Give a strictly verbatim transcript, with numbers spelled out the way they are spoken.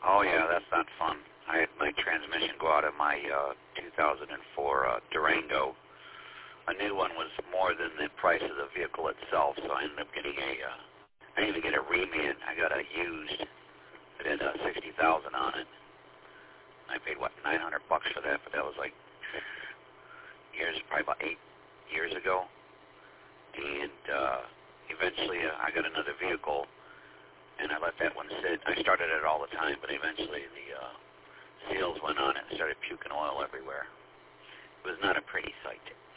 Oh, yeah, that's not fun. I had my transmission go out of my uh, two thousand four uh, Durango. A new one was more than the price of the vehicle itself, so I ended up getting a, uh, I didn't even get a reman. I got a used. It had uh, sixty thousand on it. I paid, what, nine hundred bucks for that, but that was like years, probably about eight years ago. And uh, eventually uh, I got another vehicle, and I let that one sit. I started it all the time, but eventually the uh, seals went on it and started puking oil everywhere. It was not a pretty sight.